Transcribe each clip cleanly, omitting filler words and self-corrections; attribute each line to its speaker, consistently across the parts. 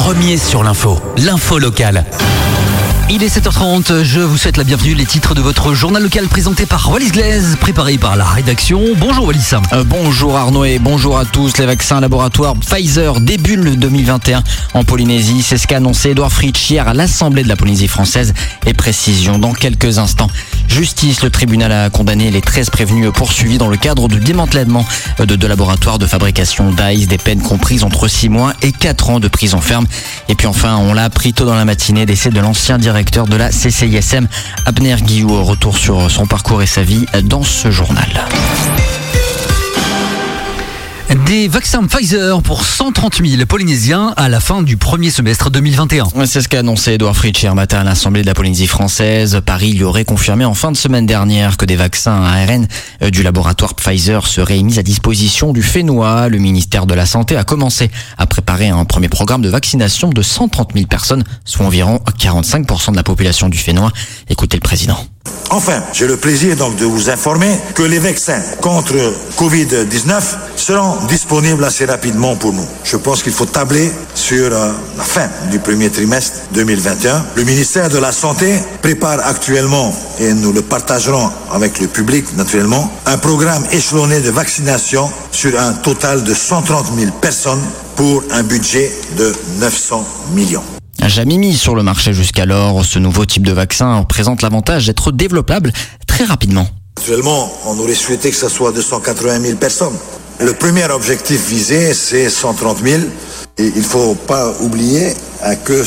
Speaker 1: premier sur l'info locale. Il est 7h30, je vous souhaite la bienvenue. Les titres de votre journal local présenté par Wallis Glaise, préparé par la rédaction. Bonjour Wallis.
Speaker 2: Bonjour Arnaud et bonjour à tous. Les vaccins laboratoires Pfizer débutent le 2021 en Polynésie. C'est ce qu'a annoncé Édouard Fritsch hier à l'Assemblée de la Polynésie française. Et précision dans quelques instants. Justice, le tribunal a condamné les 13 prévenus poursuivis dans le cadre du démantèlement de deux laboratoires de fabrication d'Aïs. Des peines comprises entre 6 mois et 4 ans de prison ferme. Et puis enfin, on l'a appris tôt dans la matinée, décès de l'ancien directeur de la CCISM, Abner Guillou. Retour sur son parcours et sa vie dans ce journal.
Speaker 1: Des vaccins Pfizer pour 130 000 Polynésiens à la fin du premier semestre 2021.
Speaker 2: C'est ce qu'a annoncé Édouard Fritsch hier matin à l'Assemblée de la Polynésie française. Paris lui aurait confirmé en fin de semaine dernière que des vaccins à ARN du laboratoire Pfizer seraient mis à disposition du Fénois. Le ministère de la Santé a commencé à préparer un premier programme de vaccination de 130 000 personnes, soit environ 45% de la population du Fénois. Écoutez le président.
Speaker 3: Enfin, j'ai le plaisir donc de vous informer que les vaccins contre Covid-19 seront disponibles assez rapidement pour nous. Je pense qu'il faut tabler sur la fin du premier trimestre 2021. Le ministère de la Santé prépare actuellement, et nous le partagerons avec le public naturellement, un programme échelonné de vaccination sur un total de 130 000 personnes pour un budget de 900 millions.
Speaker 2: Jamais mis sur le marché jusqu'alors, ce nouveau type de vaccin présente l'avantage d'être développable très rapidement.
Speaker 3: Actuellement, on aurait souhaité que ce soit 280 000 personnes. Le premier objectif visé, c'est 130 000. Et il ne faut pas oublier que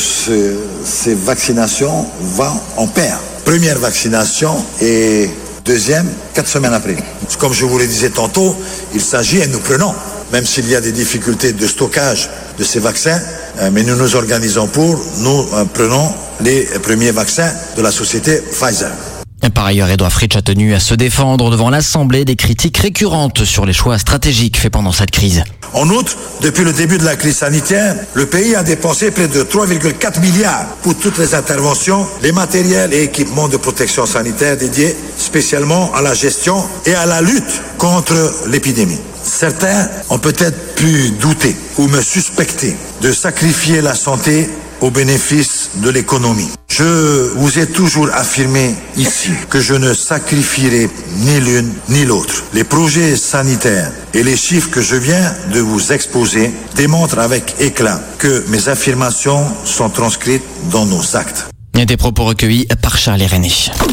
Speaker 3: ces vaccinations vont en paire. Première vaccination et deuxième, 4 semaines après. Comme je vous le disais tantôt, il s'agit, et nous prenons, même s'il y a des difficultés de stockage de ces vaccins, mais nous nous organisons nous prenons les premiers vaccins de la société Pfizer.
Speaker 2: Par ailleurs, Édouard Fritsch a tenu à se défendre devant l'Assemblée des critiques récurrentes sur les choix stratégiques faits pendant cette crise.
Speaker 3: En outre, depuis le début de la crise sanitaire, le pays a dépensé près de 3,4 milliards pour toutes les interventions, les matériels et équipements de protection sanitaire dédiés spécialement à la gestion et à la lutte contre l'épidémie. Certains ont peut-être pu douter ou me suspecter de sacrifier la santé au bénéfice de l'économie. Je vous ai toujours affirmé ici que je ne sacrifierai ni l'une ni l'autre. Les projets sanitaires et les chiffres que je viens de vous exposer démontrent avec éclat que mes affirmations sont transcrites dans nos actes.
Speaker 2: Des propos recueillis par Charles René.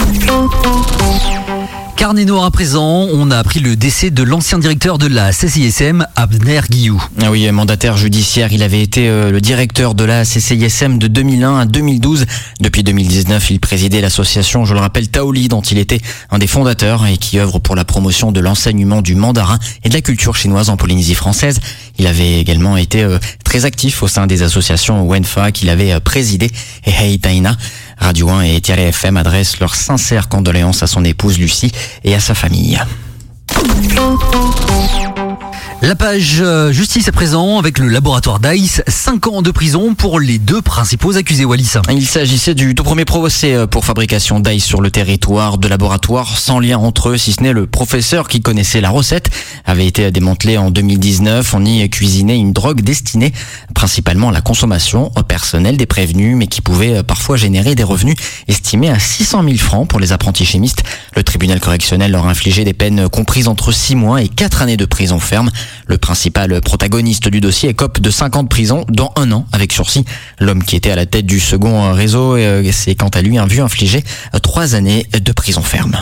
Speaker 1: Carnet noir à présent, on a appris le décès de l'ancien directeur de la CCISM, Abner Guillou.
Speaker 2: Ah oui, mandataire judiciaire, il avait été le directeur de la CCISM de 2001 à 2012. Depuis 2019, il présidait l'association, je le rappelle, Taoli, dont il était un des fondateurs et qui œuvre pour la promotion de l'enseignement du mandarin et de la culture chinoise en Polynésie française. Il avait également été très actif au sein des associations Wenfa qu'il avait présidé et Hei Taina. Radio 1 et Thierry FM adressent leurs sincères condoléances à son épouse Lucie et à sa famille.
Speaker 1: La page justice à présent avec le laboratoire d'Aïs, 5 ans de prison pour les 2 principaux accusés, Wallis.
Speaker 2: Il s'agissait du tout premier procès pour fabrication d'Aïs sur le territoire de laboratoire, sans lien entre eux, si ce n'est le professeur qui connaissait la recette, avait été démantelé en 2019. On y cuisinait une drogue destinée principalement à la consommation personnelle des prévenus, mais qui pouvait parfois générer des revenus estimés à 600 000 francs pour les apprentis chimistes. Le tribunal correctionnel leur a infligé des peines comprises entre 6 mois et 4 années de prison ferme. Le principal protagoniste du dossier écope de 5 ans de prison, dans 1 an avec sursis. L'homme qui était à la tête du second réseau s'est quant à lui vu infliger 3 années de prison ferme.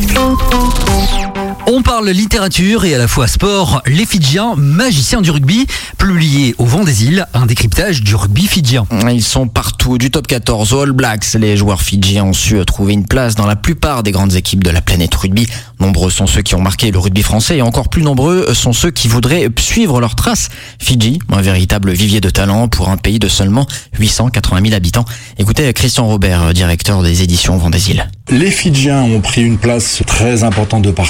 Speaker 1: On parle littérature et à la fois sport. Les Fidjiens, magiciens du rugby, publié au Vent des Îles, un décryptage du rugby fidjien.
Speaker 2: Ils sont partout, du top 14 aux All Blacks. Les joueurs fidjiens ont su trouver une place dans la plupart des grandes équipes de la planète rugby. Nombreux sont ceux qui ont marqué le rugby français et encore plus nombreux sont ceux qui voudraient suivre leurs traces. Fidji, un véritable vivier de talent pour un pays de seulement 880 000 habitants. Écoutez Christian Robert, directeur des éditions Vent des Îles.
Speaker 4: Les Fidjiens ont pris une place très importante de partout.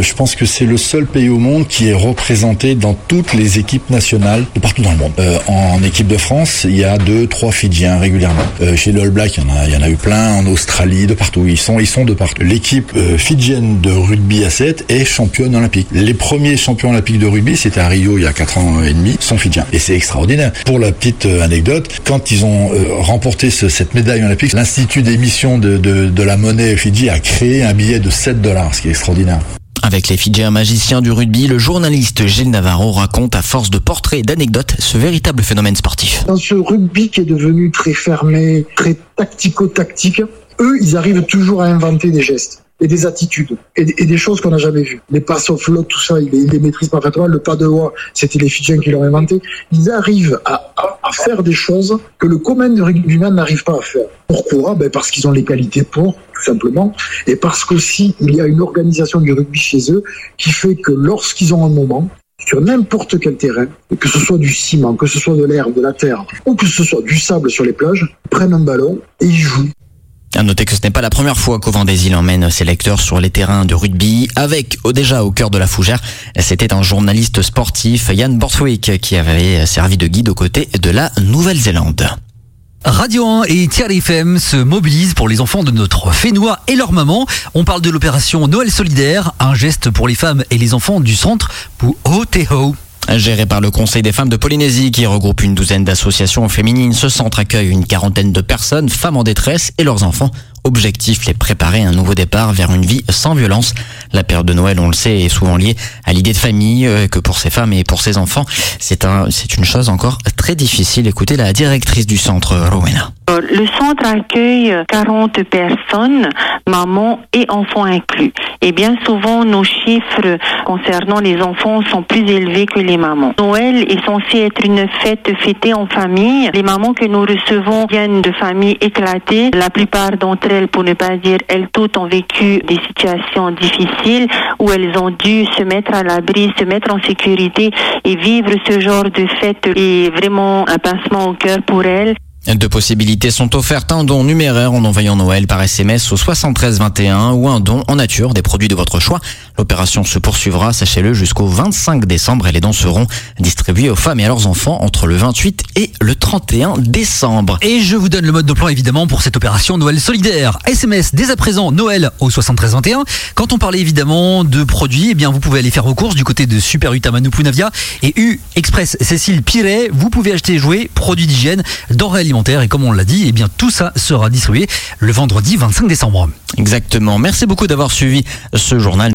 Speaker 4: Je pense que c'est le seul pays au monde qui est représenté dans toutes les équipes nationales de partout dans le monde. En équipe de France, il y a 2-3 Fidjiens régulièrement. Chez les All Blacks, il y en a eu plein. En Australie, de partout. Ils sont de partout. L'équipe fidjienne de rugby à 7 est championne olympique. Les premiers champions olympiques de rugby, c'était à Rio il y a 4 ans et demi, sont fidjiens. Et c'est extraordinaire. Pour la petite anecdote, quand ils ont remporté cette médaille olympique, l'Institut d'émission de la monnaie Fidji a créé un billet de $7, ce qui est extraordinaire.
Speaker 2: Avec les Fidjiens magiciens du rugby, le journaliste Gilles Navarro raconte à force de portraits et d'anecdotes ce véritable phénomène sportif.
Speaker 5: Dans ce rugby qui est devenu très fermé, très tactico-tactique, eux, ils arrivent toujours à inventer des gestes et des attitudes et des choses qu'on n'a jamais vues. Les passes au flotte, tout ça, ils les maîtrisent parfaitement. Le pas de voix, c'était les Fidjiens qui l'ont inventé. Ils arrivent à faire des choses que le commun du rugbyman n'arrive pas à faire. Pourquoi ? Parce qu'ils ont les qualités pour, tout simplement, et parce qu'aussi, il y a une organisation du rugby chez eux qui fait que lorsqu'ils ont un moment, sur n'importe quel terrain, que ce soit du ciment, que ce soit de l'herbe, de la terre, ou que ce soit du sable sur les plages, ils prennent un ballon et ils jouent.
Speaker 2: À noter que ce n'est pas la première fois qu'Au Vent des Îles emmène ses lecteurs sur les terrains de rugby. Avec, déjà au cœur de la fougère, c'était un journaliste sportif, Yann Borthwick, qui avait servi de guide aux côtés de la Nouvelle-Zélande.
Speaker 1: Radio 1 et Thierry FM se mobilisent pour les enfants de notre Fénois et leur maman. On parle de l'opération Noël solidaire, un geste pour les femmes et les enfants du centre pour Aotearoa.
Speaker 2: Géré par le Conseil des femmes de Polynésie qui regroupe une douzaine d'associations féminines, ce centre accueille une quarantaine de personnes, femmes en détresse et leurs enfants. Objectif, les préparer à un nouveau départ vers une vie sans violence. La période de Noël, on le sait, est souvent liée à l'idée de famille, que pour ces femmes et pour ces enfants, c'est une chose encore très difficile. Écoutez la directrice du centre, Rowena.
Speaker 6: Le centre accueille 40 personnes, mamans et enfants inclus. Et bien souvent, nos chiffres concernant les enfants sont plus élevés que les mamans. Noël est censé être une fête fêtée en famille. Les mamans que nous recevons viennent de familles éclatées. La plupart d'entre elles, pour ne pas dire elles toutes, ont vécu des situations difficiles où elles ont dû se mettre à l'abri, se mettre en sécurité et vivre ce genre de fête est vraiment un pincement au cœur pour elles.
Speaker 2: 2 possibilités sont offertes, un don numéraire en envoyant Noël par SMS au 73 21 ou un don en nature des produits de votre choix. L'opération se poursuivra, sachez-le, jusqu'au 25 décembre et les dons seront distribués aux femmes et à leurs enfants entre le 28 et le 31 décembre.
Speaker 1: Et je vous donne le mode d'emploi évidemment pour cette opération Noël solidaire. SMS dès à présent Noël au 73 21. Quand on parlait évidemment de produits, eh bien vous pouvez aller faire vos courses du côté de Super U Tamanupunavia et U Express Cécile Piret. Vous pouvez acheter jouets, produits d'hygiène, denrées alimentaires et comme on l'a dit, eh bien tout ça sera distribué le vendredi 25 décembre.
Speaker 2: Exactement. Merci beaucoup d'avoir suivi ce journal.